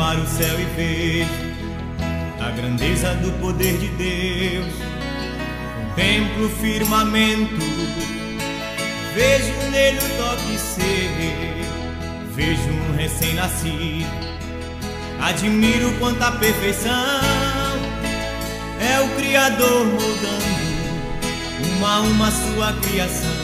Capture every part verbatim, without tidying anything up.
para o céu e vejo a grandeza do poder de Deus. Contemplo o firmamento, vejo nele o toque ser, vejo um recém-nascido. Admiro quanta perfeição é o Criador moldando uma a uma sua criação.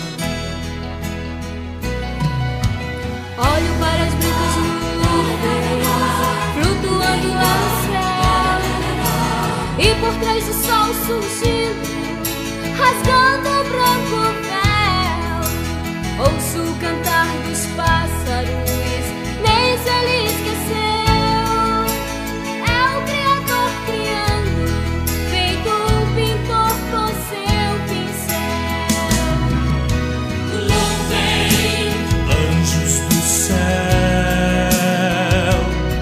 Olho para as brancas nuvens flutuando lá no céu, e por trás do sol surgindo, rasgando o branco véu. Ouço o cantar dos pássaros, nem ele esqueceu. É o Criador criando, feito um pintor com seu pincel. Louvem anjos do céu,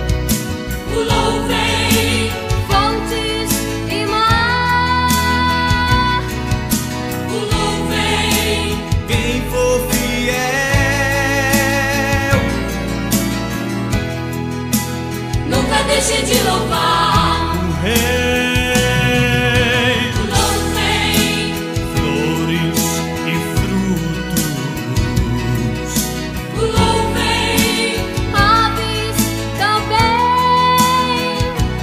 Louvem fontes e mar, louvem quem for fiel. nunca deixe de louvar O Rei, Louvem flores e frutos, Louvem aves também,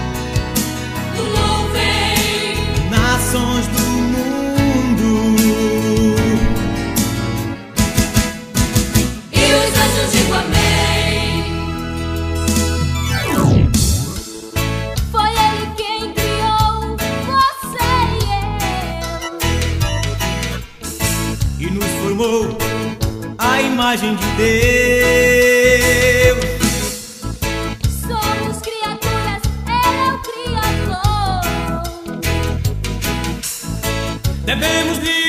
Louvem nações do mundo. e os anjos digam amém. Foi Ele quem criou você e eu, E nos formou a imagem de Deus. somos criaturas, Ele é o Criador. Devemos lhe